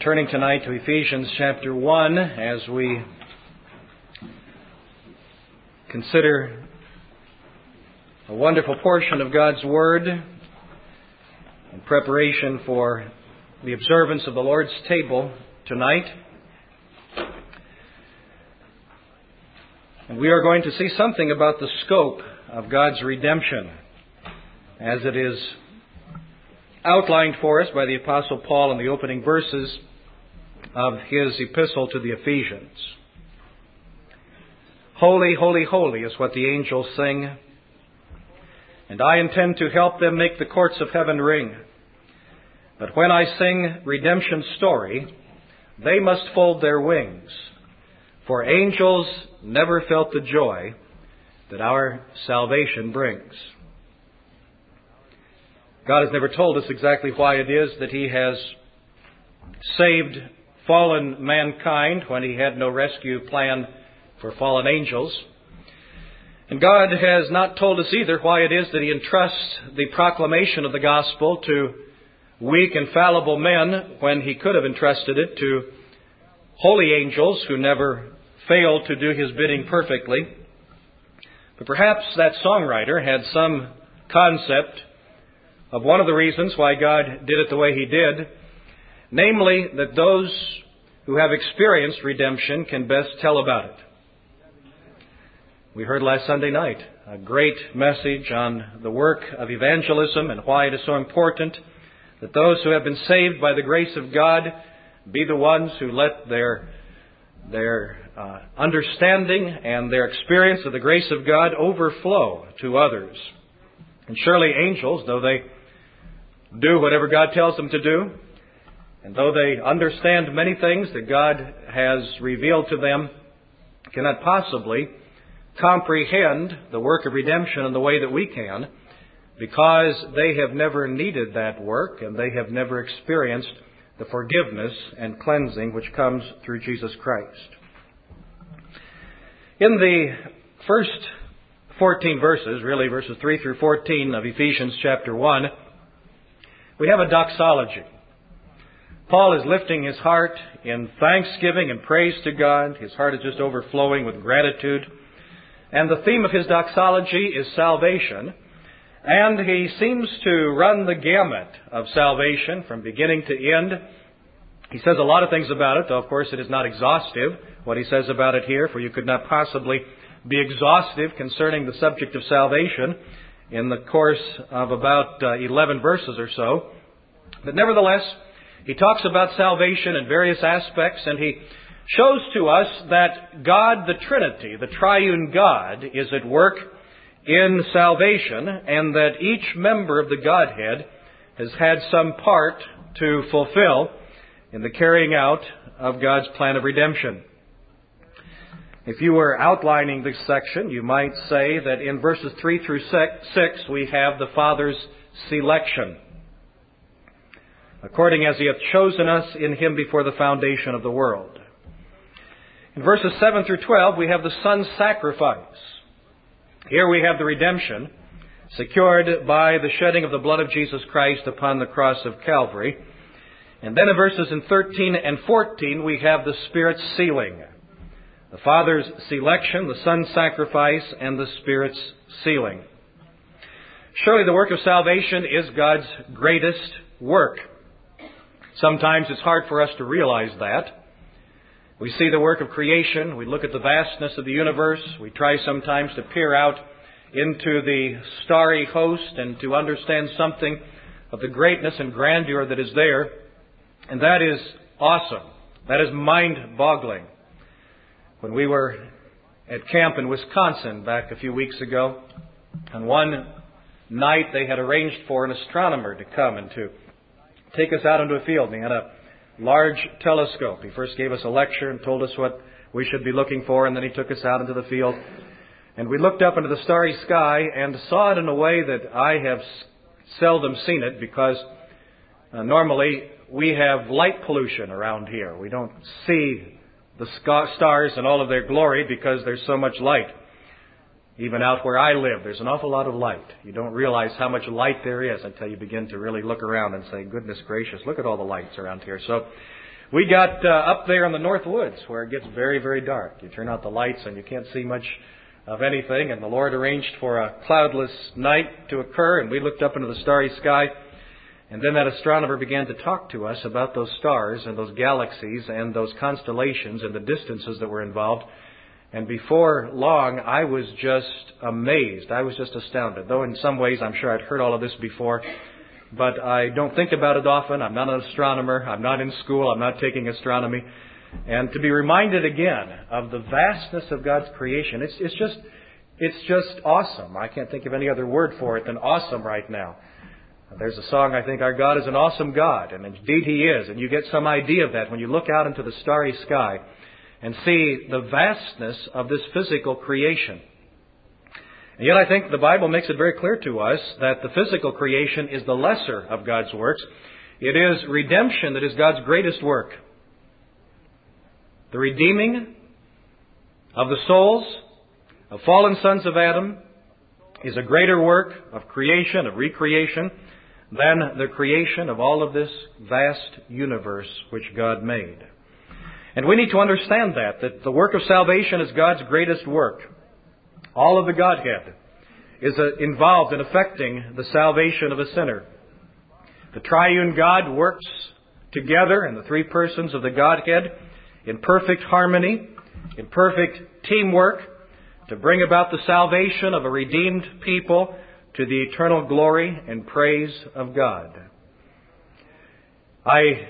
Turning tonight to Ephesians chapter 1 as we consider a wonderful portion of God's Word in preparation for the observance of the Lord's table tonight. And we are going to see something about the scope of God's redemption as it is outlined for us by the Apostle Paul in the opening verses of his epistle to the Ephesians. Holy, holy, holy is what the angels sing, and I intend to help them make the courts of heaven ring. But when I sing redemption's story, they must fold their wings, for angels never felt the joy that our salvation brings. God has never told us exactly why it is that He has saved fallen mankind when He had no rescue plan for fallen angels. And God has not told us either why it is that He entrusts the proclamation of the gospel to weak and fallible men when He could have entrusted it to holy angels who never failed to do His bidding perfectly. But perhaps that songwriter had some concept of one of the reasons why God did it the way He did, namely that those who have experienced redemption can best tell about it. We heard last Sunday night a great message on the work of evangelism and why it is so important that those who have been saved by the grace of God be the ones who let their understanding and their experience of the grace of God overflow to others. And surely angels, though they do whatever God tells them to do, and though they understand many things that God has revealed to them, cannot possibly comprehend the work of redemption in the way that we can, because they have never needed that work and they have never experienced the forgiveness and cleansing which comes through Jesus Christ. In the first 14 verses, really verses 3 through 14 of Ephesians chapter 1, we have a doxology. Paul is lifting his heart in thanksgiving and praise to God. His heart is just overflowing with gratitude. And the theme of his doxology is salvation. And he seems to run the gamut of salvation from beginning to end. He says a lot of things about it, though of course it is not exhaustive, what he says about it here, for you could not possibly be exhaustive concerning the subject of salvation in the course of about 11 verses or so. But nevertheless, he talks about salvation in various aspects, and he shows to us that God, the Trinity, the triune God, is at work in salvation, and that each member of the Godhead has had some part to fulfill in the carrying out of God's plan of redemption. If you were outlining this section, you might say that in verses 3 through 6, we have the Father's selection. According as He hath chosen us in Him before the foundation of the world. In verses 7 through 12, we have the Son's sacrifice. Here we have the redemption secured by the shedding of the blood of Jesus Christ upon the cross of Calvary. And then in verses 13 and 14, we have the Spirit's sealing. The Father's selection, the Son's sacrifice, and the Spirit's sealing. Surely the work of salvation is God's greatest work. Sometimes it's hard for us to realize that. We see the work of creation. We look at the vastness of the universe. We try sometimes to peer out into the starry host and to understand something of the greatness and grandeur that is there. And that is awesome. That is mind-boggling. When we were at camp in Wisconsin back a few weeks ago, on one night they had arranged for an astronomer to come and to take us out into a field. And he had a large telescope. He first gave us a lecture and told us what we should be looking for, and then he took us out into the field. And we looked up into the starry sky and saw it in a way that I have seldom seen it, because normally we have light pollution around here. We don't see the stars in all of their glory because there's so much light. Even out where I live, there's an awful lot of light. You don't realize how much light there is until you begin to really look around and say, goodness gracious, look at all the lights around here. So We got up there in the North Woods where it gets very, very dark. You turn out the lights and you can't see much of anything. And the Lord arranged for a cloudless night to occur, and we looked up into the starry sky. And then that astronomer began to talk to us about those stars and those galaxies and those constellations and the distances that were involved. And before long, I was just amazed. I was just astounded. Though in some ways, I'm sure I'd heard all of this before. But I don't think about it often. I'm not an astronomer. I'm not in school. I'm not taking astronomy. And to be reminded again of the vastness of God's creation, it's just awesome. I can't think of any other word for it than awesome right now. There's a song, I think, Our God is an Awesome God. And indeed He is. And you get some idea of that when you look out into the starry sky and see the vastness of this physical creation. And yet I think the Bible makes it very clear to us that the physical creation is the lesser of God's works. It is redemption that is God's greatest work. The redeeming of the souls of fallen sons of Adam is a greater work of creation, of recreation, than the creation of all of this vast universe which God made. And we need to understand that the work of salvation is God's greatest work. All of the Godhead is involved in effecting the salvation of a sinner. The triune God works together in the three persons of the Godhead in perfect harmony, in perfect teamwork, to bring about the salvation of a redeemed people to the eternal glory and praise of God. I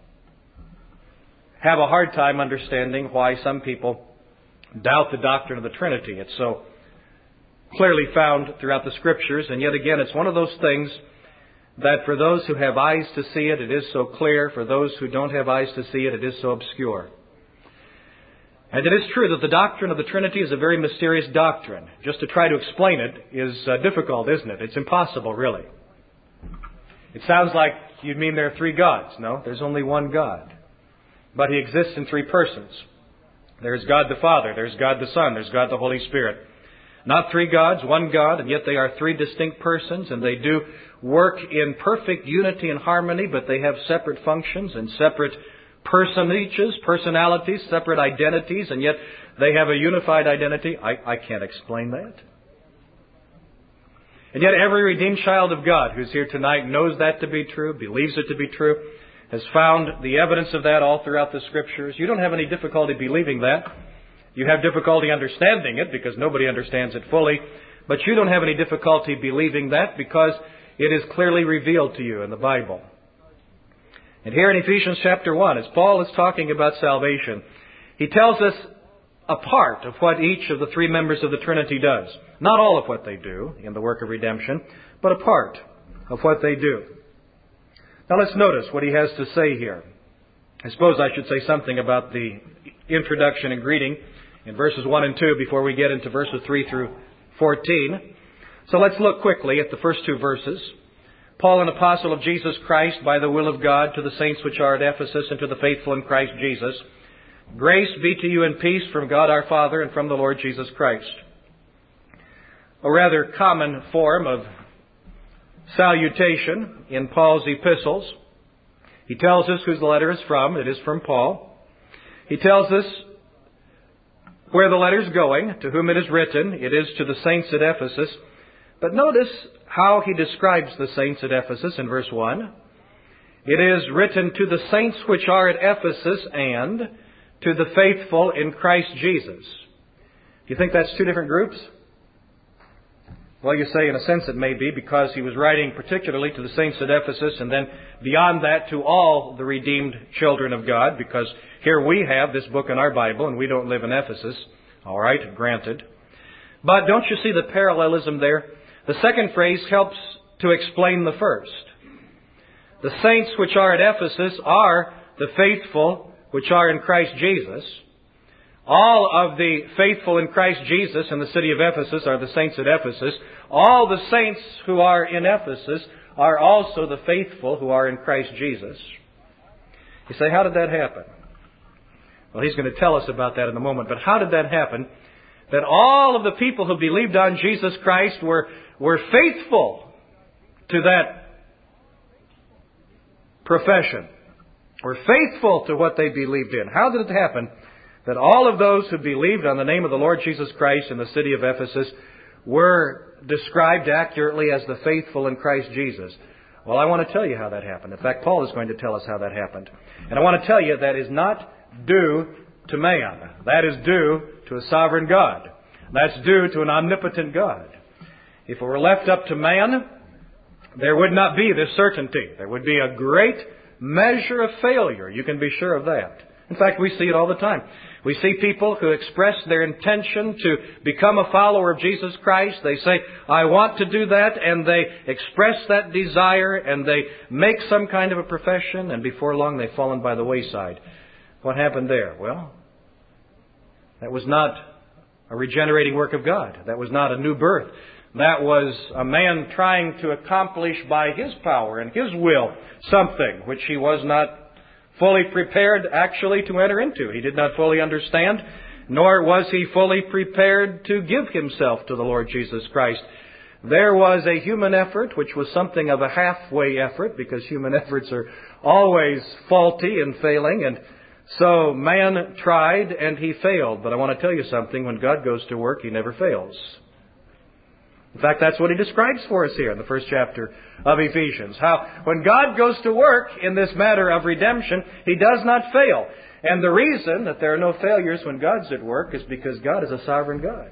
have a hard time understanding why some people doubt the doctrine of the Trinity. It's so clearly found throughout the Scriptures, and yet again, it's one of those things that for those who have eyes to see it, it is so clear. For those who don't have eyes to see it, it is so obscure. And it is true that the doctrine of the Trinity is a very mysterious doctrine. Just to try to explain it is difficult, isn't it? It's impossible, really. It sounds like you'd mean there are three gods. No, there's only one God. But He exists in three persons. There's God the Father, there's God the Son, there's God the Holy Spirit. Not three gods, one God, and yet they are three distinct persons, and they do work in perfect unity and harmony, but they have separate functions and separate personalities, separate identities, and yet they have a unified identity. I can't explain that. And yet every redeemed child of God who's here tonight knows that to be true, believes it to be true, has found the evidence of that all throughout the Scriptures. You don't have any difficulty believing that. You have difficulty understanding it because nobody understands it fully, but you don't have any difficulty believing that because it is clearly revealed to you in the Bible. And here in Ephesians chapter 1, as Paul is talking about salvation, he tells us a part of what each of the three members of the Trinity does. Not all of what they do in the work of redemption, but a part of what they do. Now let's notice what he has to say here. I suppose I should say something about the introduction and greeting in verses 1 and 2 before we get into verses 3 through 14. So let's look quickly at the first two verses. Paul, an apostle of Jesus Christ, by the will of God, to the saints which are at Ephesus and to the faithful in Christ Jesus. Grace be to you and peace from God our Father and from the Lord Jesus Christ. A rather common form of salutation in Paul's epistles. He tells us who the letter is from. It is from Paul. He tells us where the letter is going, to whom it is written. It is to the saints at Ephesus. But notice how he describes the saints at Ephesus in verse 1. It is written to the saints which are at Ephesus and to the faithful in Christ Jesus. Do you think that's two different groups? Well, you say in a sense it may be because he was writing particularly to the saints at Ephesus and then beyond that to all the redeemed children of God, because here we have this book in our Bible and we don't live in Ephesus. All right, granted. But don't you see the parallelism there? The second phrase helps to explain the first. The saints which are at Ephesus are the faithful which are in Christ Jesus. All of the faithful in Christ Jesus in the city of Ephesus are the saints at Ephesus. All the saints who are in Ephesus are also the faithful who are in Christ Jesus. You say, how did that happen? Well, he's going to tell us about that in a moment. But how did that happen? That all of the people who believed on Jesus Christ were faithful to that profession. were faithful to what they believed in. How did it happen that all of those who believed on the name of the Lord Jesus Christ in the city of Ephesus were described accurately as the faithful in Christ Jesus? Well, I want to tell you how that happened. In fact, Paul is going to tell us how that happened. And I want to tell you that is not due to man. That is due to a sovereign God. That's due to an omnipotent God. If it were left up to man, there would not be this certainty. There would be a great measure of failure. You can be sure of that. In fact, we see it all the time. We see people who express their intention to become a follower of Jesus Christ. They say, I want to do that, and they express that desire, and they make some kind of a profession, and before long they've fallen by the wayside. What happened there? Well, that was not a regenerating work of God. That was not a new birth. That was a man trying to accomplish by his power and his will something which he was not fully prepared actually to enter into. He did not fully understand, nor was he fully prepared to give himself to the Lord Jesus Christ. There was a human effort which was something of a halfway effort, because human efforts are always faulty and failing, and so man tried and he failed. But I want to tell you something, when God goes to work, He never fails. In fact, that's what He describes for us here in the first chapter of Ephesians. How when God goes to work in this matter of redemption, He does not fail. And the reason that there are no failures when God's at work is because God is a sovereign God.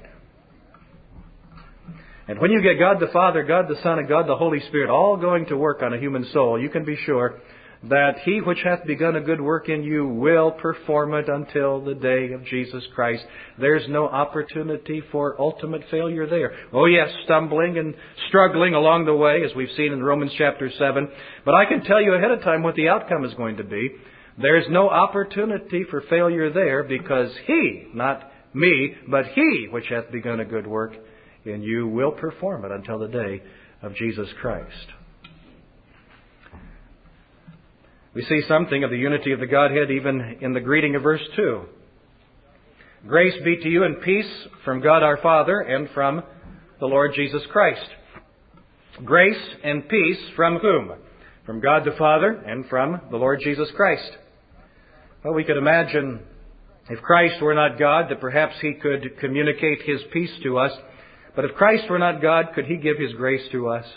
And when you get God the Father, God the Son, and God the Holy Spirit all going to work on a human soul, you can be sure that He which hath begun a good work in you will perform it until the day of Jesus Christ. There's no opportunity for ultimate failure there. Oh yes, stumbling and struggling along the way, as we've seen in Romans chapter 7. But I can tell you ahead of time what the outcome is going to be. There's no opportunity for failure there, because He, not me, but He which hath begun a good work in you will perform it until the day of Jesus Christ. We see something of the unity of the Godhead even in the greeting of verse 2. Grace be to you and peace from God our Father and from the Lord Jesus Christ. Grace and peace from whom? From God the Father and from the Lord Jesus Christ. Well, we could imagine if Christ were not God, that perhaps He could communicate His peace to us. But if Christ were not God, could He give His grace to us?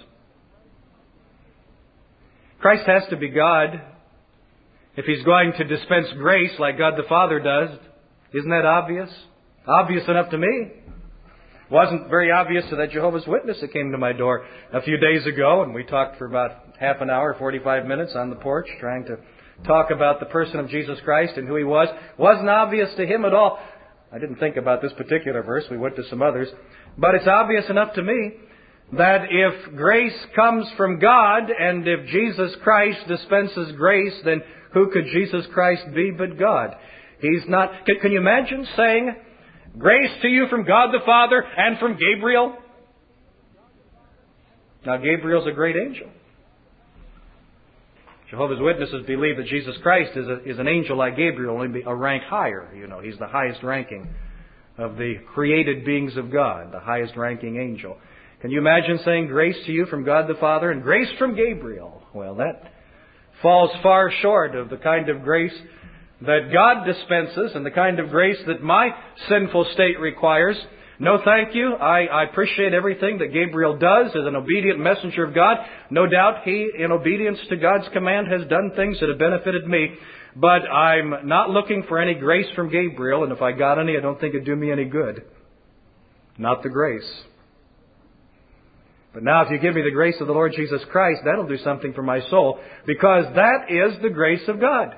Christ has to be God if He's going to dispense grace like God the Father does. Isn't that obvious? Obvious enough to me. It wasn't very obvious to that Jehovah's Witness that came to my door a few days ago, and we talked for about half an hour, 45 minutes on the porch, trying to talk about the person of Jesus Christ and who He was. Wasn't obvious to him at all. I didn't think about this particular verse. We went to some others. But it's obvious enough to me that if grace comes from God, and if Jesus Christ dispenses grace, then who could Jesus Christ be but God? He's not. Can you imagine saying, grace to you from God the Father and from Gabriel? Now, Gabriel's a great angel. Jehovah's Witnesses believe that Jesus Christ is an angel like Gabriel, only a rank higher. You know, He's the highest ranking of the created beings of God, the highest ranking angel. Can you imagine saying grace to you from God the Father and grace from Gabriel? Well, that falls far short of the kind of grace that God dispenses and the kind of grace that my sinful state requires. No, thank you. I appreciate everything that Gabriel does as an obedient messenger of God. No doubt he, in obedience to God's command, has done things that have benefited me. But I'm not looking for any grace from Gabriel, and if I got any, I don't think it'd do me any good. Not the grace. But now if you give me the grace of the Lord Jesus Christ, that'll do something for my soul, because that is the grace of God.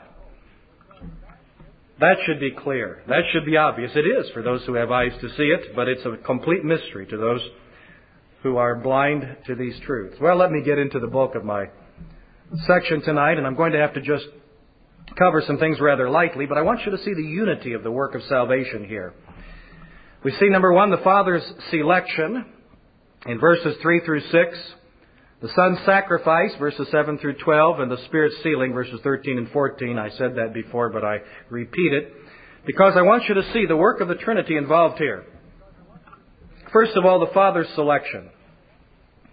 That should be clear. That should be obvious. It is for those who have eyes to see it, but it's a complete mystery to those who are blind to these truths. Well, let me get into the bulk of my section tonight, and I'm going to have to just cover some things rather lightly, but I want you to see the unity of the work of salvation here. We see, number one, the Father's selection in verses 3 through 6, the Son's sacrifice, verses 7 through 12, and the Spirit's sealing, verses 13 and 14. I said that before, but I repeat it, because I want you to see the work of the Trinity involved here. First of all, the Father's selection.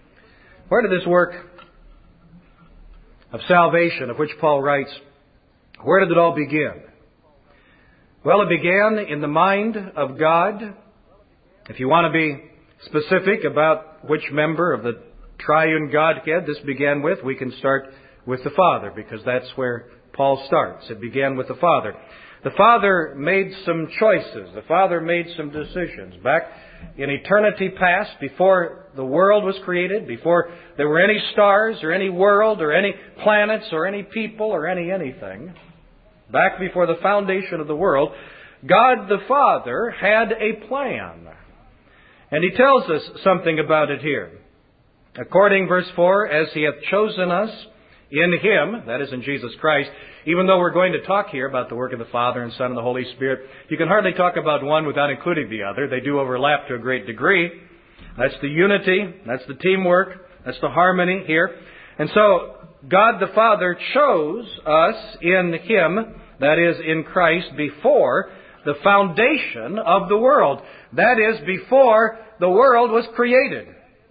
Where did this work of salvation, of which Paul writes Where did it all begin? Well, it began in the mind of God. If you want to be specific about which member of the triune Godhead this began with, we can start with the Father, because that's where Paul starts. It began with the Father. The Father made some choices. The Father made some decisions. Back in eternity past, before the world was created, before there were any stars or any world or any planets or any people or anything, back before the foundation of the world, God the Father had a plan. And He tells us something about it here. According, verse 4, as He hath chosen us in Him, that is in Jesus Christ. Even though we're going to talk here about the work of the Father and Son and the Holy Spirit, you can hardly talk about one without including the other. They do overlap to a great degree. That's the unity, that's the teamwork, that's the harmony here. And so, God the Father chose us in Him, that is, in Christ, before the foundation of the world. That is, before the world was created.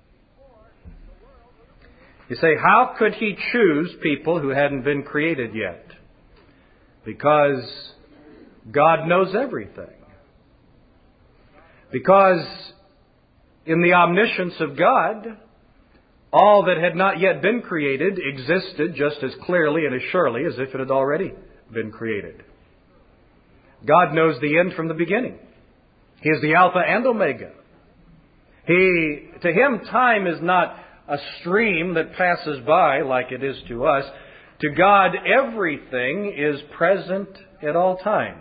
You say, how could He choose people who hadn't been created yet? Because God knows everything. Because in the omniscience of God, all that had not yet been created existed just as clearly and as surely as if it had already been created. God knows the end from the beginning. He is the Alpha and Omega. To Him, time is not a stream that passes by like it is to us. To God, everything is present at all times.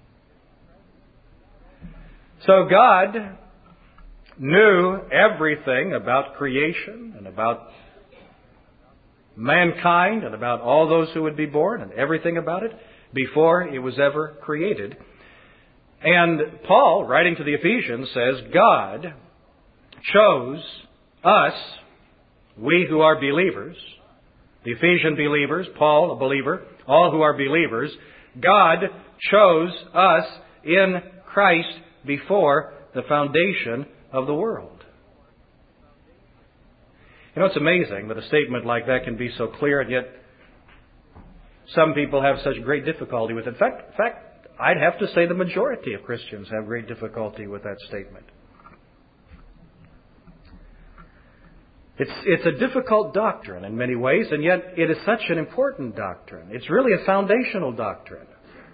So God knew everything about creation and about mankind and about all those who would be born and everything about it before it was ever created. And Paul, writing to the Ephesians, says, God chose us, we who are believers, the Ephesian believers, Paul, a believer, all who are believers, God chose us in Christ before the foundation of the world. You know, it's amazing that a statement like that can be so clear, and yet some people have such great difficulty with it. In fact, I'd have to say the majority of Christians have great difficulty with that statement. It's a difficult doctrine in many ways, and yet it is such an important doctrine. It's really a foundational doctrine.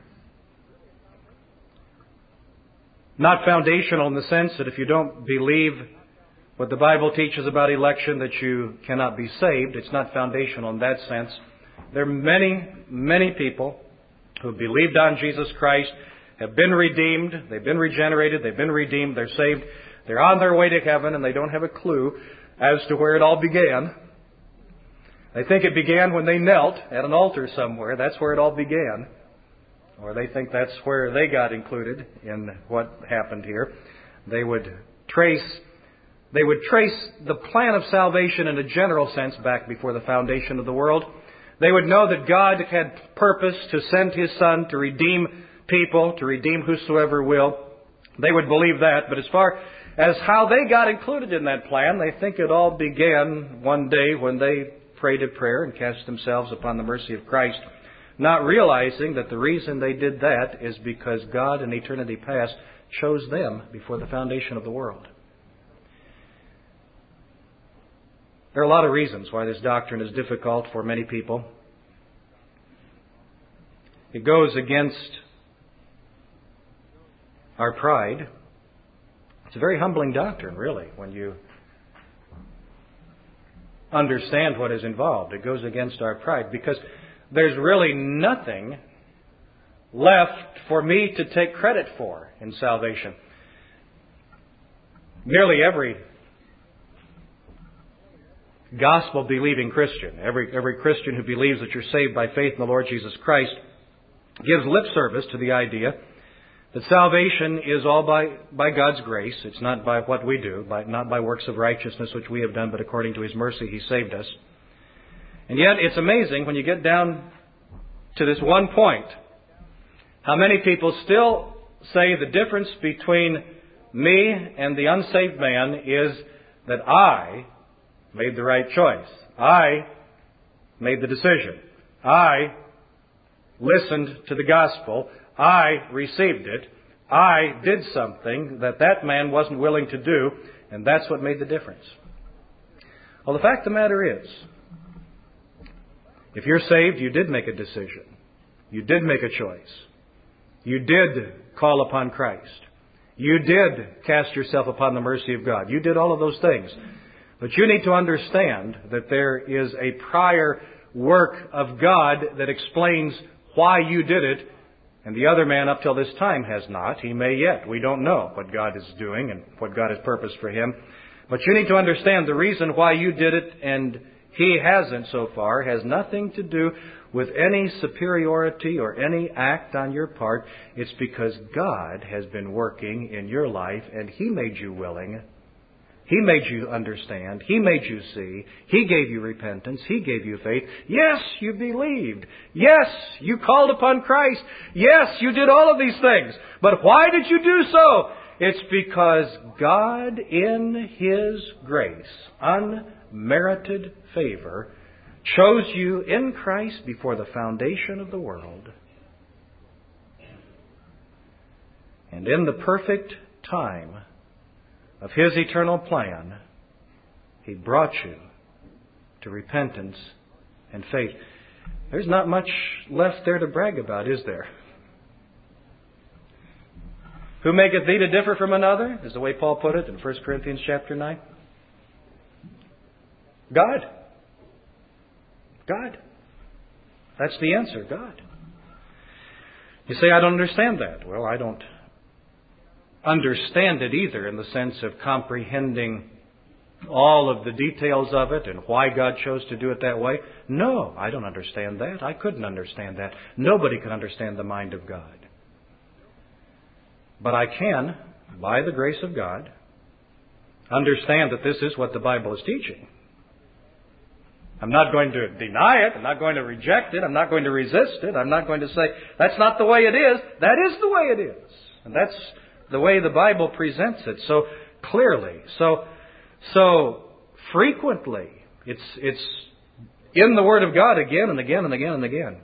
Not foundational in the sense that if you don't believe what the Bible teaches about election that you cannot be saved. It's not foundational in that sense. There are many people who have believed on Jesus Christ, have been redeemed, they've been regenerated, they've been redeemed, they're saved, they're on their way to heaven, and they don't have a clue as to where it all began. They think it began when they knelt at an altar somewhere. That's where it all began. Or they think that's where they got included in what happened here. They would trace the plan of salvation in a general sense back before the foundation of the world. They would know that God had purpose to send His Son to redeem people, to redeem whosoever will. They would believe that. But as far as how they got included in that plan, they think it all began one day when they prayed a prayer and cast themselves upon the mercy of Christ, not realizing that the reason they did that is because God in eternity past chose them before the foundation of the world. There are a lot of reasons why this doctrine is difficult for many people. It goes against our pride. It's a very humbling doctrine, really, when you understand what is involved. It goes against our pride because there's really nothing left for me to take credit for in salvation. Nearly every gospel-believing Christian, every Christian who believes that you're saved by faith in the Lord Jesus Christ, gives lip service to the idea that salvation is all by God's grace. It's not by what we do, not by works of righteousness which we have done, but according to His mercy He saved us. And yet it's amazing when you get down to this one point, how many people still say the difference between me and the unsaved man is that I made the right choice. I made the decision. I listened to the gospel. I received it. I did something that that man wasn't willing to do, and that's what made the difference. Well, the fact of the matter is, if you're saved, you did make a decision. You did make a choice. You did call upon Christ. You did cast yourself upon the mercy of God. You did all of those things. But you need to understand that there is a prior work of God that explains why you did it, and the other man up till this time has not. He may yet. We don't know what God is doing and what God has purposed for him. But you need to understand the reason why you did it and he hasn't so far has nothing to do with any superiority or any act on your part. It's because God has been working in your life and He made you willing. He made you understand. He made you see. He gave you repentance. He gave you faith. Yes, you believed. Yes, you called upon Christ. Yes, you did all of these things. But why did you do so? It's because God, in His grace, unmerited favor, chose you in Christ before the foundation of the world. And in the perfect time of His eternal plan, He brought you to repentance and faith. There's not much left there to brag about, is there? Who maketh thee to differ from another? Is the way Paul put it in 1 Corinthians chapter 9. God. God. That's the answer, God. You say, I don't understand that. Well, I don't understand it either in the sense of comprehending all of the details of it and why God chose to do it that way. No, I don't understand that. I couldn't understand that. Nobody can understand the mind of God. But I can, by the grace of God, understand that this is what the Bible is teaching. I'm not going to deny it. I'm not going to reject it. I'm not going to resist it. I'm not going to say, that's not the way it is. That is the way it is. And that's the way the Bible presents it so clearly, so frequently. It's in the Word of God again and again and again and again.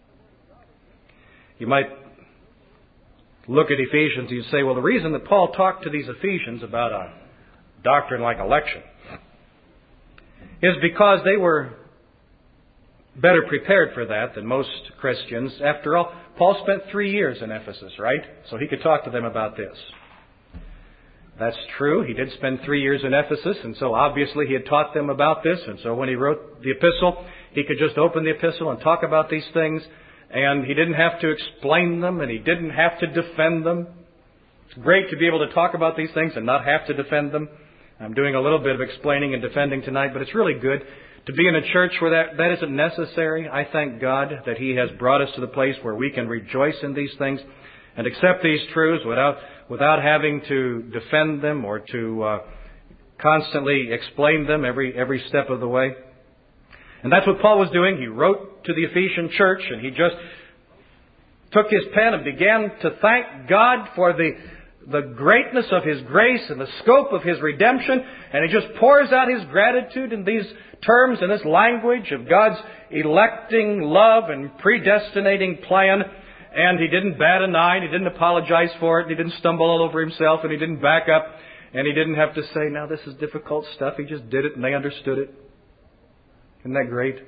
You might look at Ephesians and you say, well, the reason that Paul talked to these Ephesians about a doctrine like election is because they were better prepared for that than most Christians. After all, Paul spent 3 years in Ephesus, right? So he could talk to them about this. That's true. He did spend 3 years in Ephesus, and so obviously he had taught them about this. And so when he wrote the epistle, he could just open the epistle and talk about these things. And he didn't have to explain them, and he didn't have to defend them. It's great to be able to talk about these things and not have to defend them. I'm doing a little bit of explaining and defending tonight, but it's really good to be in a church where that isn't necessary. I thank God that He has brought us to the place where we can rejoice in these things and accept these truths without having to defend them or to constantly explain them every step of the way. And that's what Paul was doing. He wrote to the Ephesian church, and he just took his pen and began to thank God for the greatness of His grace and the scope of His redemption. And he just pours out his gratitude in these terms, in this language of God's electing love and predestinating plan. And he didn't bat an eye, and he didn't apologize for it, and he didn't stumble all over himself, and he didn't back up, and he didn't have to say, now this is difficult stuff. He just did it, and they understood it. Isn't that great?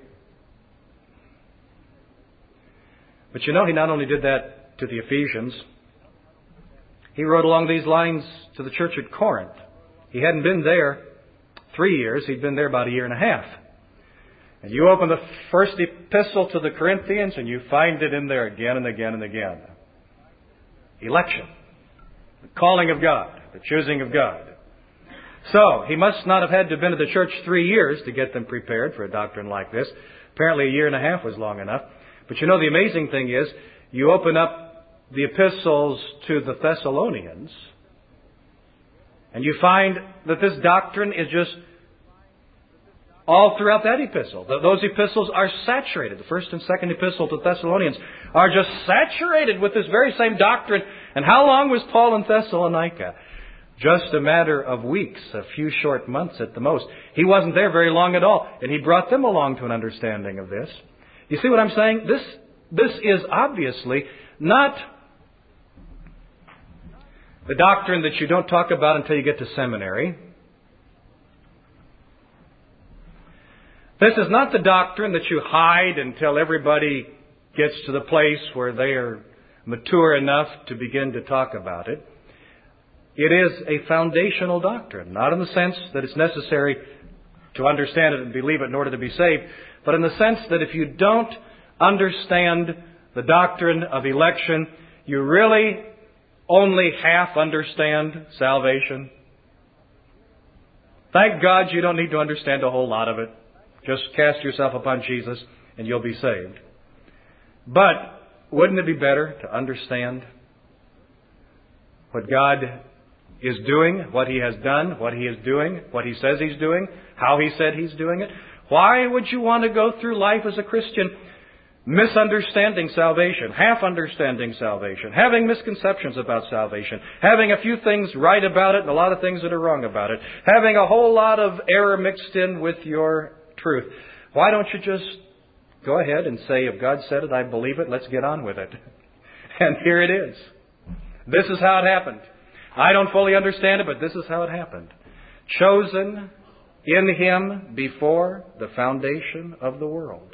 But you know, he not only did that to the Ephesians, he wrote along these lines to the church at Corinth. He hadn't been there 3 years. He'd been there about a year and a half. And you open the first epistle to the Corinthians and you find it in there again and again and again. Election. The calling of God. The choosing of God. So, he must not have had to have been to the church 3 years to get them prepared for a doctrine like this. Apparently a year and a half was long enough. But you know, the amazing thing is, you open up the epistles to the Thessalonians, and you find that this doctrine is just all throughout that epistle. Those epistles are saturated. The first and second epistle to Thessalonians are just saturated with this very same doctrine. And how long was Paul in Thessalonica? Just a matter of weeks, a few short months at the most. He wasn't there very long at all, and he brought them along to an understanding of this. You see what I'm saying? This is obviously not the doctrine that you don't talk about until you get to seminary. This is not the doctrine that you hide until everybody gets to the place where they are mature enough to begin to talk about it. It is a foundational doctrine, not in the sense that it's necessary to understand it and believe it in order to be saved, but in the sense that if you don't understand the doctrine of election, you really only half understand salvation. Thank God you don't need to understand a whole lot of it. Just cast yourself upon Jesus and you'll be saved. But wouldn't it be better to understand what God is doing, what He has done, what He is doing, what He says He's doing, how He said He's doing it? Why would you want to go through life as a Christian misunderstanding salvation, half understanding salvation, having misconceptions about salvation, having a few things right about it and a lot of things that are wrong about it, having a whole lot of error mixed in with your truth? Why don't you just go ahead and say, if God said it, I believe it, let's get on with it. And here it is. This is how it happened. I don't fully understand it, but this is how it happened. Chosen in Him before the foundation of the world.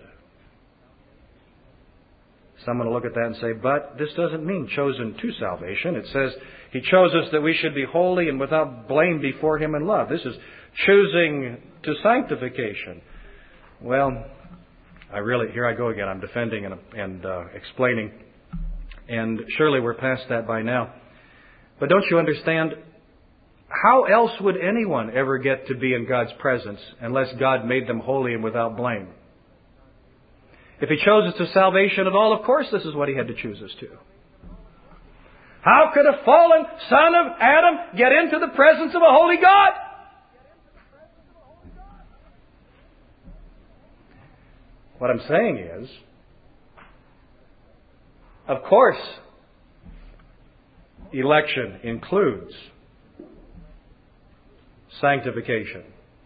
Someone will look at that and say, but this doesn't mean chosen to salvation. It says He chose us that we should be holy and without blame before Him in love. This is choosing to sanctification. Well, here I go again. I'm defending and explaining. And surely we're past that by now. But don't you understand? How else would anyone ever get to be in God's presence unless God made them holy and without blame? If He chose us to salvation at all, of course this is what He had to choose us to. How could a fallen son of Adam get into the presence of a holy God? What I'm saying is, of course, election includes sanctification.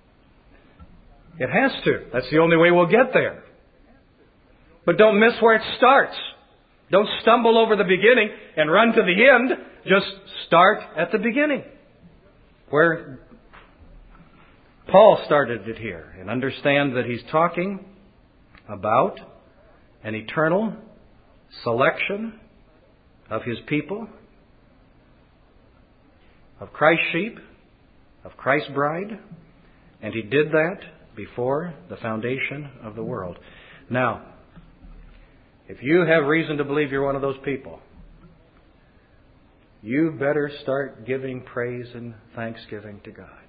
It has to. That's the only way we'll get there. But don't miss where it starts. Don't stumble over the beginning and run to the end. Just start at the beginning, where Paul started it here, and understand that he's talking about an eternal selection of His people, of Christ's sheep, of Christ's bride, and He did that before the foundation of the world. Now, if you have reason to believe you're one of those people, you better start giving praise and thanksgiving to God.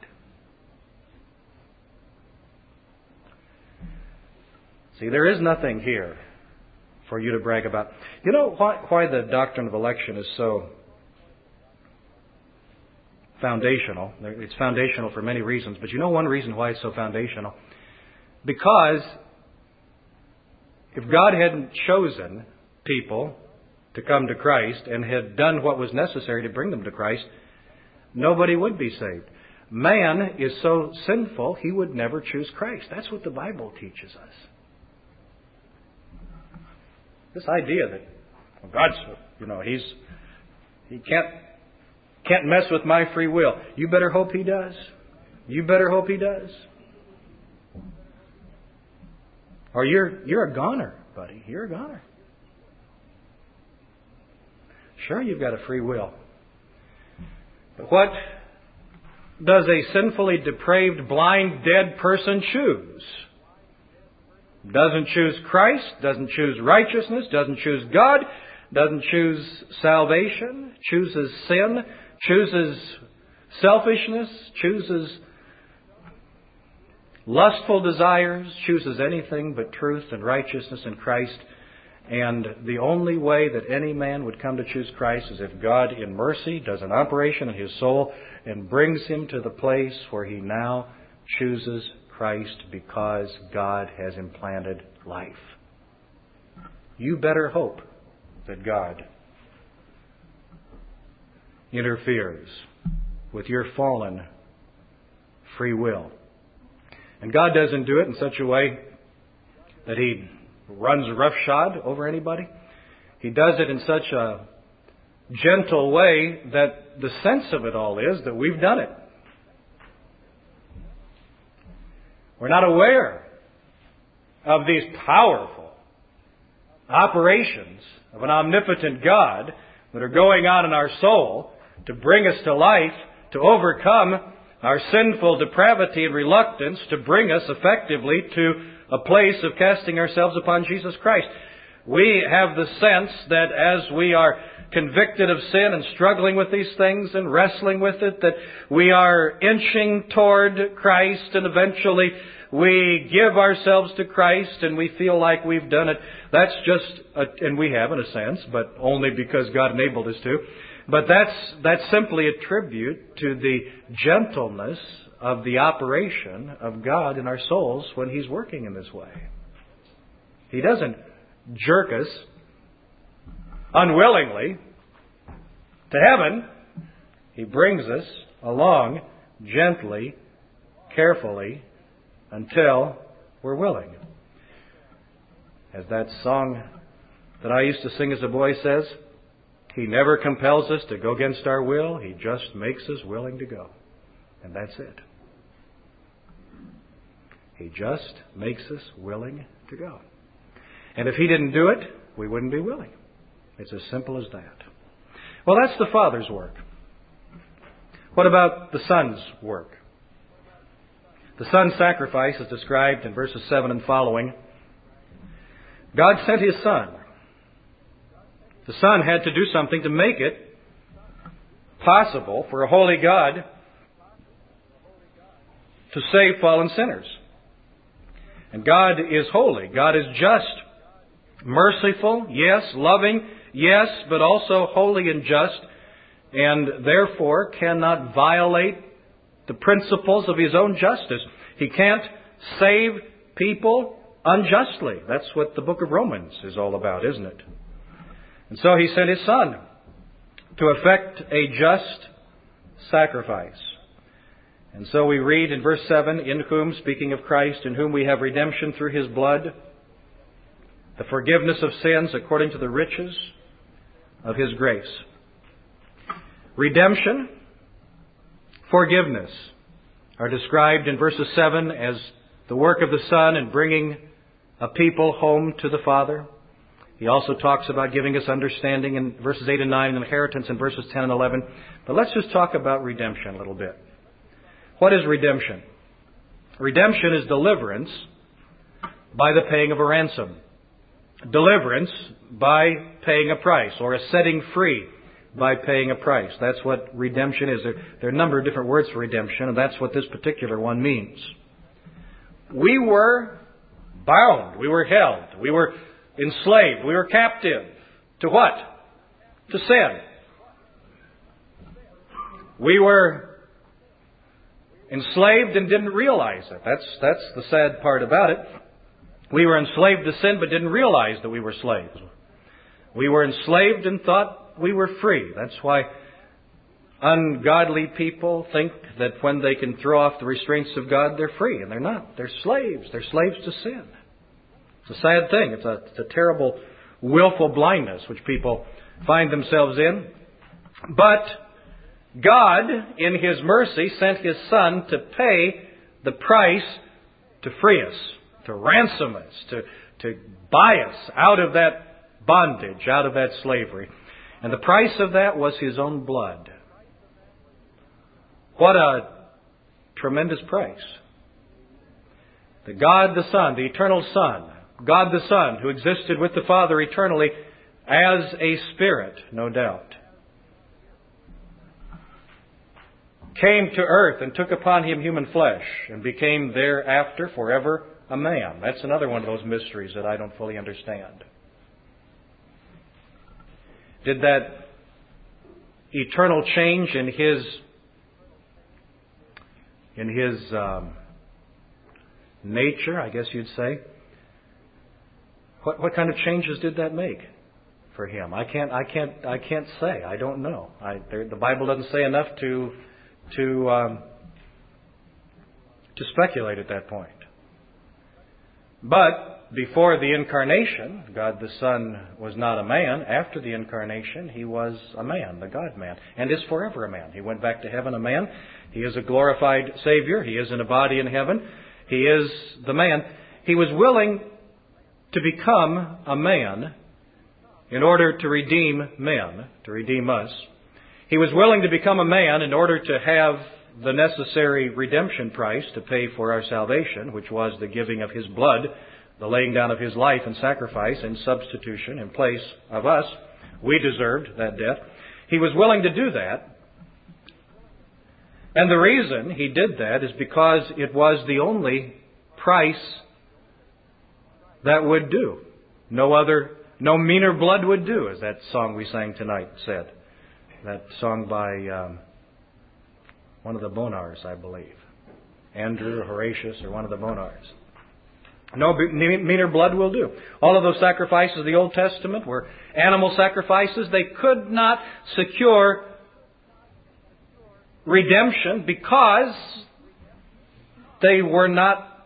See, there is nothing here for you to brag about. You know why the doctrine of election is so foundational? It's foundational for many reasons, but you know one reason why it's so foundational? Because if God hadn't chosen people to come to Christ and had done what was necessary to bring them to Christ, nobody would be saved. Man is so sinful, he would never choose Christ. That's what the Bible teaches us. This idea that God's, He can't mess with my free will. You better hope He does. You better hope He does. Or you're a goner, buddy. You're a goner. Sure, you've got a free will. But what does a sinfully depraved, blind, dead person choose? Doesn't choose Christ, doesn't choose righteousness, doesn't choose God, doesn't choose salvation, chooses sin, chooses selfishness, chooses lustful desires, chooses anything but truth and righteousness in Christ. And the only way that any man would come to choose Christ is if God in mercy does an operation in his soul and brings him to the place where he now chooses Christ because God has implanted life. You better hope that God interferes with your fallen free will. And God doesn't do it in such a way that He runs roughshod over anybody. He does it in such a gentle way that the sense of it all is that we've done it. We're not aware of these powerful operations of an omnipotent God that are going on in our soul to bring us to life, to overcome our sinful depravity and reluctance, to bring us effectively to a place of casting ourselves upon Jesus Christ. We have the sense that as we are convicted of sin and struggling with these things and wrestling with it, that we are inching toward Christ, and eventually we give ourselves to Christ and we feel like we've done it. That's just, and we have in a sense, but only because God enabled us to. But that's simply a tribute to the gentleness of the operation of God in our souls when He's working in this way. He doesn't jerk us unwillingly to heaven. He brings us along gently, carefully, until we're willing. As that song that I used to sing as a boy says, He never compels us to go against our will. He just makes us willing to go. And that's it. He just makes us willing to go. And if He didn't do it, we wouldn't be willing. It's as simple as that. Well, that's the Father's work. What about the Son's work? The Son's sacrifice is described in verses 7 and following. God sent His Son. The Son had to do something to make it possible for a holy God to save fallen sinners. And God is holy. God is just, merciful, yes, loving, yes, but also holy and just, and therefore cannot violate the principles of His own justice. He can't save people unjustly. That's what the book of Romans is all about, isn't it? And so He sent His Son to effect a just sacrifice. And so we read in verse 7, in whom, speaking of Christ, in whom we have redemption through His blood, the forgiveness of sins according to the riches of His grace. Redemption, forgiveness are described in verses 7 as the work of the Son in bringing a people home to the Father. He also talks about giving us understanding in verses 8 and 9, and inheritance in verses 10 and 11. But let's just talk about redemption a little bit. What is redemption? Redemption is deliverance by the paying of a ransom. Deliverance by paying a price, or a setting free by paying a price. That's what redemption is. There are a number of different words for redemption, and that's what this particular one means. We were bound. We were held. We were enslaved. We were captive. To what? To sin. We were enslaved and didn't realize it. That's the sad part about it. We were enslaved to sin but didn't realize that we were slaves. We were enslaved and thought we were free. That's why ungodly people think that when they can throw off the restraints of God, they're free. And they're not. They're slaves. They're slaves to sin. It's a sad thing. It's a terrible, willful blindness which people find themselves in. But God, in His mercy, sent His Son to pay the price to free us, to ransom us, to buy us out of that bondage, out of that slavery. And the price of that was His own blood. What a tremendous price. The God the Son, the eternal Son, God the Son, who existed with the Father eternally as a Spirit, no doubt, came to earth and took upon Him human flesh and became thereafter forever a man. That's another one of those mysteries that I don't fully understand. Did that eternal change in His nature, I guess you'd say, what kind of changes did that make for Him? I can't say. I don't know. The Bible doesn't say enough to speculate at that point. But before the incarnation, God the Son was not a man. After the incarnation, He was a man, the God-man, and is forever a man. He went back to heaven a man. He is a glorified Savior. He is in a body in heaven. He is the man. He was willing to become a man in order to redeem men, to redeem us. He was willing to become a man in order to have the necessary redemption price to pay for our salvation, which was the giving of His blood, the laying down of His life in sacrifice and substitution in place of us. We deserved that death. He was willing to do that. And the reason He did that is because it was the only price that would do. No meaner blood would do, as that song we sang tonight said. That song by one of the Bonars, I believe. Andrew, Horatius, or one of the Bonars. No meaner blood will do. All of those sacrifices of the Old Testament were animal sacrifices. They could not secure redemption because they were not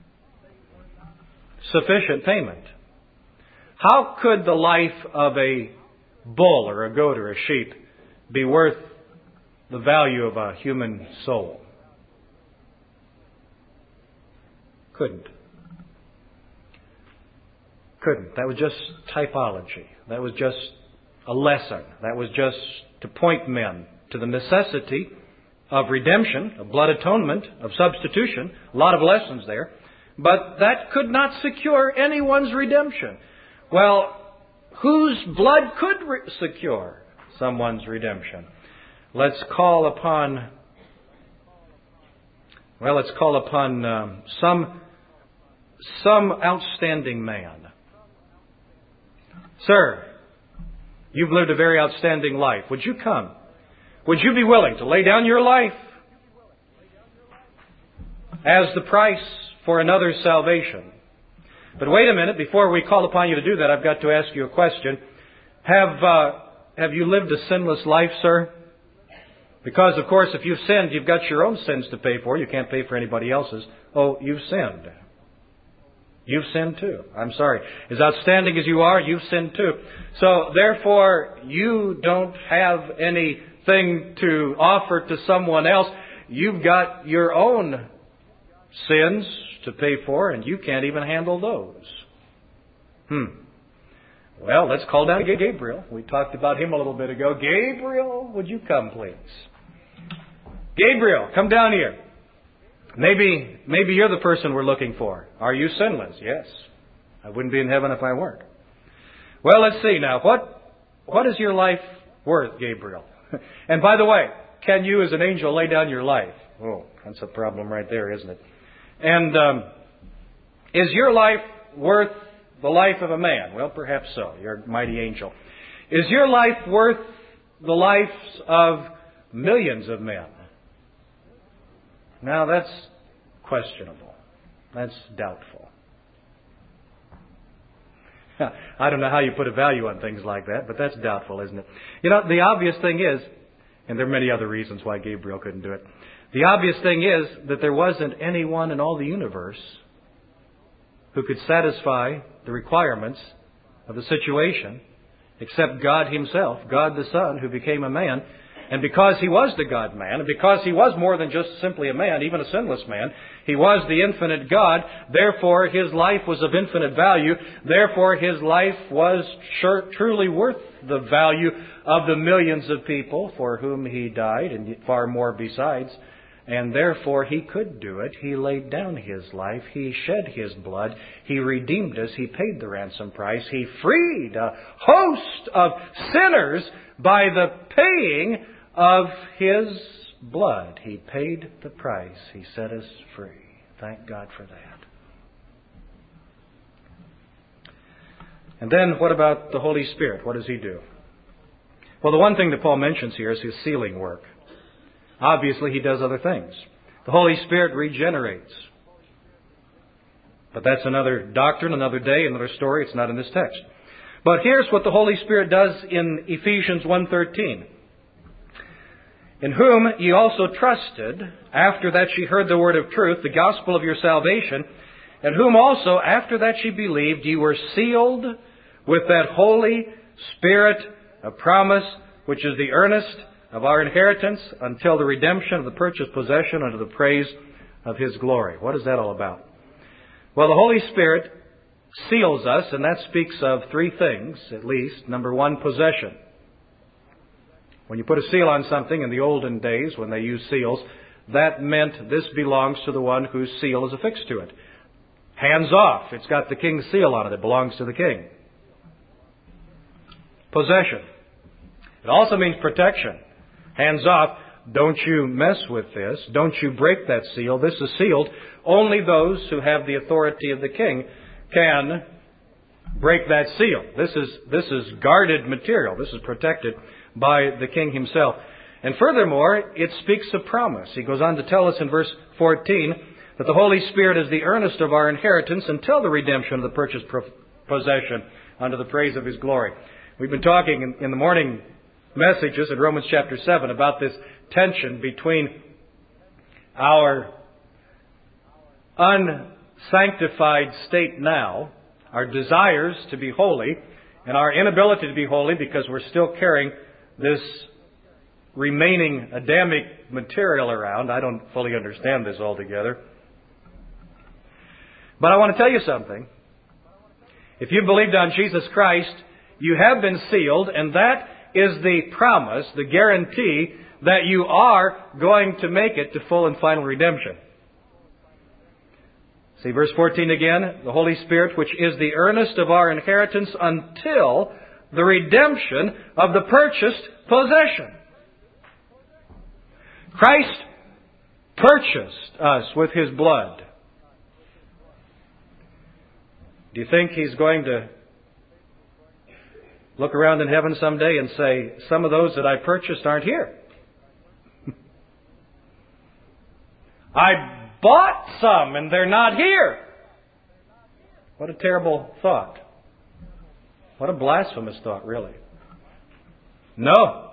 sufficient payment. How could the life of a bull or a goat or a sheep be worth the value of a human soul? Couldn't. That was just typology. That was just a lesson. That was just to point men to the necessity of redemption, of blood atonement, of substitution. A lot of lessons there. But that could not secure anyone's redemption. Well, whose blood could secure someone's redemption? Let's call upon some outstanding man. Sir, you've lived a very outstanding life. Would you come? Would you be willing to lay down your life as the price for another's salvation? But wait a minute, before we call upon you to do that, I've got to ask you a question. Have you lived a sinless life, sir? Because, of course, if you've sinned, you've got your own sins to pay for. You can't pay for anybody else's. Oh, you've sinned. You've sinned too. I'm sorry. As outstanding as you are, you've sinned too. So, therefore, you don't have anything to offer to someone else. You've got your own sins to pay for, and you can't even handle those. Well, let's call down Gabriel. We talked about him a little bit ago. Gabriel, would you come, please? Gabriel, come down here. Maybe you're the person we're looking for. Are you sinless? Yes. I wouldn't be in heaven if I weren't. Well, let's see now. What is your life worth, Gabriel? And by the way, can you as an angel lay down your life? Oh, that's a problem right there, isn't it? And is your life worth the life of a man? Well, perhaps so. You're a mighty angel. Is your life worth the lives of millions of men? Now, that's questionable. That's doubtful. I don't know how you put a value on things like that, but that's doubtful, isn't it? You know, the obvious thing is, and there are many other reasons why Gabriel couldn't do it, the obvious thing is that there wasn't anyone in all the universe who could satisfy the requirements of the situation except God Himself, God the Son, who became a man. And because He was the God-man, and because He was more than just simply a man, even a sinless man, He was the infinite God, therefore His life was of infinite value, therefore His life was truly worth the value of the millions of people for whom He died, and far more besides. And therefore He could do it. He laid down His life. He shed His blood. He redeemed us. He paid the ransom price. He freed a host of sinners by the paying of His blood. He paid the price. He set us free. Thank God for that. And then what about the Holy Spirit? What does He do? Well, the one thing that Paul mentions here is His sealing work. Obviously, He does other things. The Holy Spirit regenerates. But that's another doctrine, another day, another story. It's not in this text. But here's what the Holy Spirit does in Ephesians 1:13. In whom ye also trusted, after that ye heard the word of truth, the gospel of your salvation, in whom also, after that ye believed, ye were sealed with that Holy Spirit of promise, which is the earnest of our inheritance until the redemption of the purchased possession unto the praise of His glory. What is that all about? Well, the Holy Spirit seals us, and that speaks of three things, at least. Number one, possession. When you put a seal on something in the olden days, when they used seals, that meant this belongs to the one whose seal is affixed to it. Hands off. It's got the king's seal on it. It belongs to the king. Possession. It also means protection. Hands off. Don't you mess with this. Don't you break that seal. This is sealed. Only those who have the authority of the king can break that seal. This is guarded material. This is protected by the king himself. And furthermore, it speaks of promise. He goes on to tell us in verse 14 that the Holy Spirit is the earnest of our inheritance until the redemption of the purchased possession unto the praise of His glory. We've been talking in the morning messages in Romans chapter 7 about this tension between our unsanctified state now, our desires to be holy, and our inability to be holy because we're still carrying this remaining Adamic material around. I don't fully understand this altogether. But I want to tell you something. If you believed on Jesus Christ, you have been sealed, and that is the promise, the guarantee that you are going to make it to full and final redemption. See verse 14 again. The Holy Spirit, which is the earnest of our inheritance until the redemption of the purchased possession. Christ purchased us with His blood. Do you think He's going to look around in heaven someday and say, some of those that I purchased aren't here? I bought some and they're not here. What a terrible thought. What a blasphemous thought, really. No.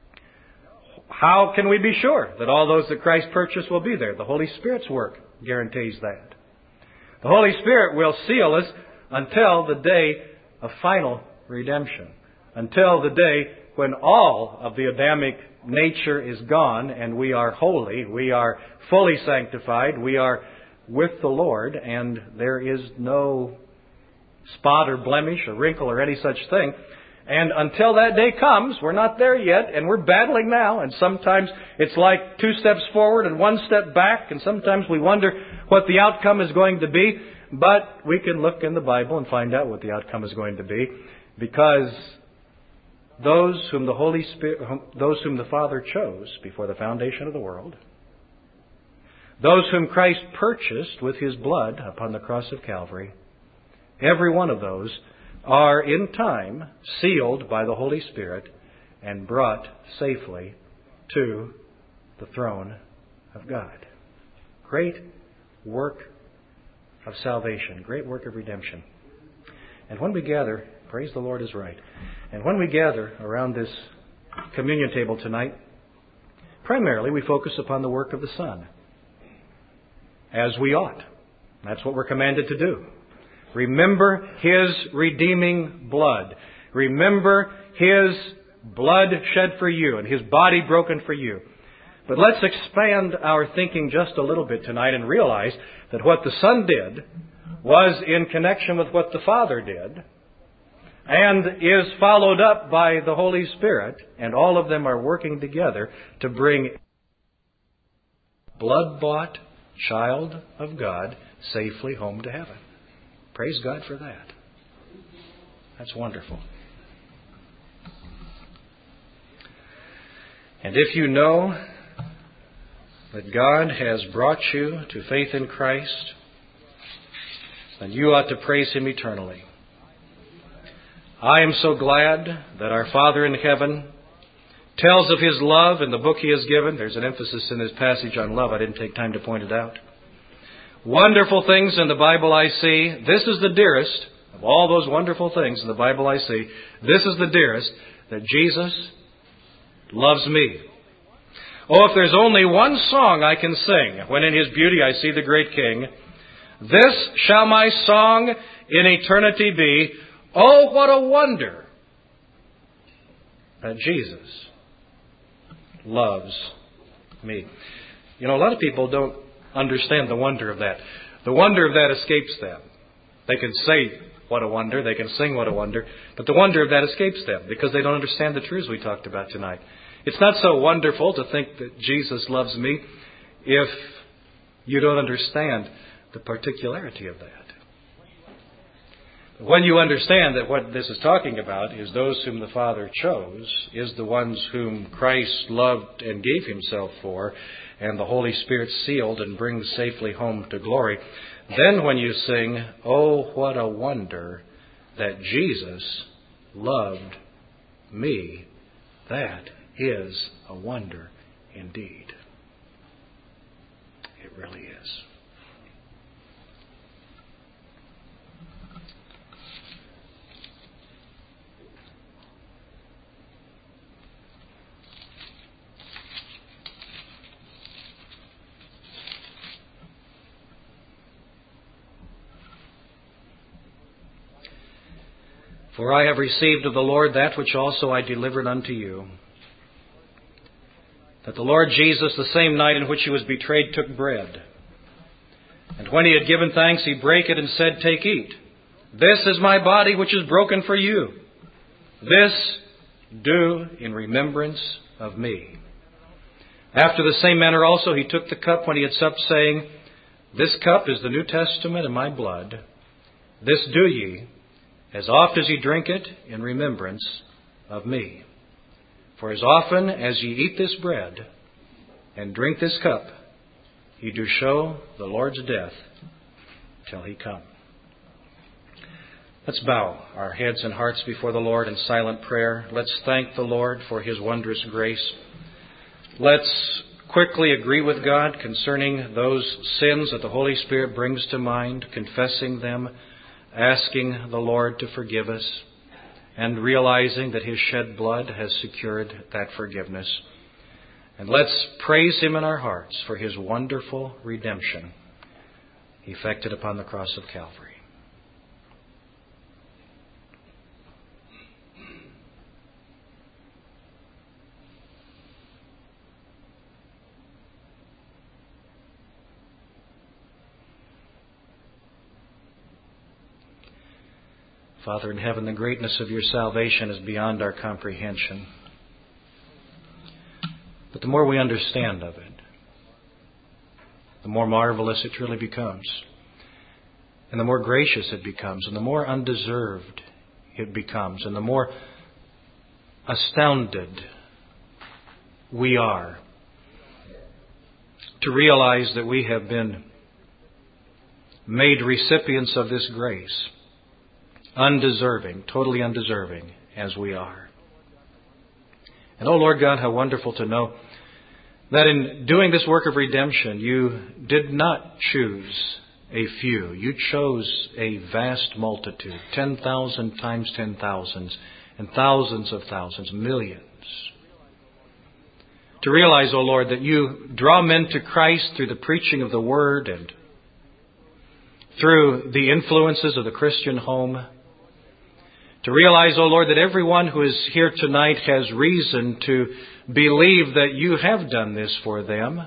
How can we be sure that all those that Christ purchased will be there? The Holy Spirit's work guarantees that. The Holy Spirit will seal us until the day of final redemption. Until the day when all of the Adamic nature is gone and we are holy, we are fully sanctified, we are with the Lord, and there is no spot or blemish or wrinkle or any such thing. And until that day comes, we're not there yet, and we're battling now, and sometimes it's like 2 steps forward and 1 step back, and sometimes we wonder what the outcome is going to be, but we can look in the Bible and find out what the outcome is going to be, because those whom the Holy Spirit, those whom the Father chose before the foundation of the world, those whom Christ purchased with His blood upon the cross of Calvary, every one of those are in time sealed by the Holy Spirit and brought safely to the throne of God. Great work of salvation, great work of redemption. And when we gather, praise the Lord is right, and when we gather around this communion table tonight, primarily we focus upon the work of the Son, as we ought. That's what we're commanded to do. Remember His redeeming blood. Remember His blood shed for you and His body broken for you. But let's expand our thinking just a little bit tonight and realize that what the Son did was in connection with what the Father did and is followed up by the Holy Spirit, and all of them are working together to bring a blood-bought child of God safely home to heaven. Praise God for that. That's wonderful. And if you know that God has brought you to faith in Christ, then you ought to praise Him eternally. I am so glad that our Father in heaven tells of His love in the book He has given. There's an emphasis in this passage on love. I didn't take time to point it out. Wonderful things in the Bible I see. This is the dearest of all those wonderful things in the Bible I see. This is the dearest, that Jesus loves me. Oh, if there's only one song I can sing when in His beauty I see the great King, This shall my song in eternity be. Oh, what a wonder that Jesus loves me. You know, a lot of people don't understand the wonder of that. The wonder of that escapes them. They can say, what a wonder. They can sing, what a wonder. But the wonder of that escapes them because they don't understand the truths we talked about tonight. It's not so wonderful to think that Jesus loves me if you don't understand the particularity of that. When you understand that what this is talking about is those whom the Father chose, is the ones whom Christ loved and gave Himself for, and the Holy Spirit sealed and brings safely home to glory, then when you sing, oh, what a wonder that Jesus loved me, that is a wonder indeed. It really is. For I have received of the Lord that which also I delivered unto you, that the Lord Jesus, the same night in which He was betrayed, took bread. And when He had given thanks, He brake it and said, Take, eat. This is my body which is broken for you. This do in remembrance of me. After the same manner also He took the cup when He had supped, saying, This cup is the New Testament in my blood. This do ye, as oft as ye drink it, in remembrance of me. For as often as ye eat this bread and drink this cup, ye do show the Lord's death till He come. Let's bow our heads and hearts before the Lord in silent prayer. Let's thank the Lord for His wondrous grace. Let's quickly agree with God concerning those sins that the Holy Spirit brings to mind, confessing them, asking the Lord to forgive us, and realizing that His shed blood has secured that forgiveness. And let's praise Him in our hearts for His wonderful redemption effected upon the cross of Calvary. Father in heaven, the greatness of your salvation is beyond our comprehension. But the more we understand of it, the more marvelous it truly becomes. And the more gracious it becomes, and the more undeserved it becomes, and the more astounded we are to realize that we have been made recipients of this grace. Undeserving, totally undeserving as we are. And oh Lord God, how wonderful to know that in doing this work of redemption, you did not choose a few. You chose a vast multitude, 10,000 times 10,000s, and thousands of thousands, millions. To realize, oh Lord, that you draw men to Christ through the preaching of the Word and through the influences of the Christian home. To realize, O Lord, that everyone who is here tonight has reason to believe that you have done this for them,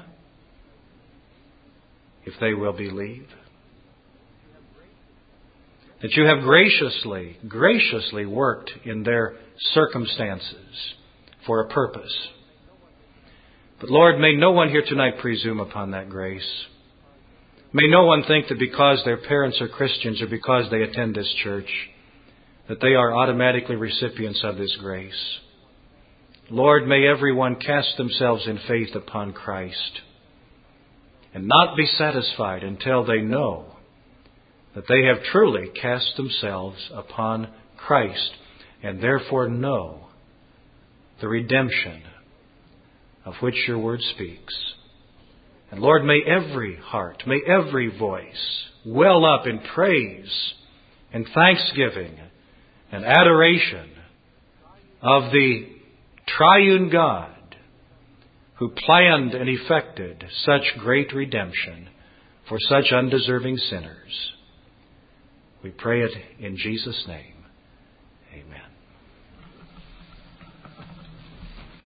if they will believe. That you have graciously worked in their circumstances for a purpose. But Lord, may no one here tonight presume upon that grace. May no one think that because their parents are Christians or because they attend this church, that they are automatically recipients of this grace. Lord, may everyone cast themselves in faith upon Christ and not be satisfied until they know that they have truly cast themselves upon Christ and therefore know the redemption of which your word speaks. And Lord, may every heart, may every voice well up in praise and thanksgiving and adoration of the triune God who planned and effected such great redemption for such undeserving sinners. We pray it in Jesus' name. Amen.